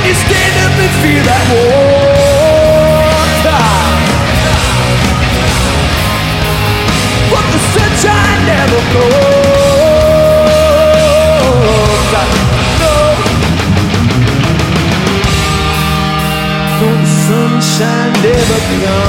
you stand up and feel that water? But the sunshine never goes. No, the sunshine never comes.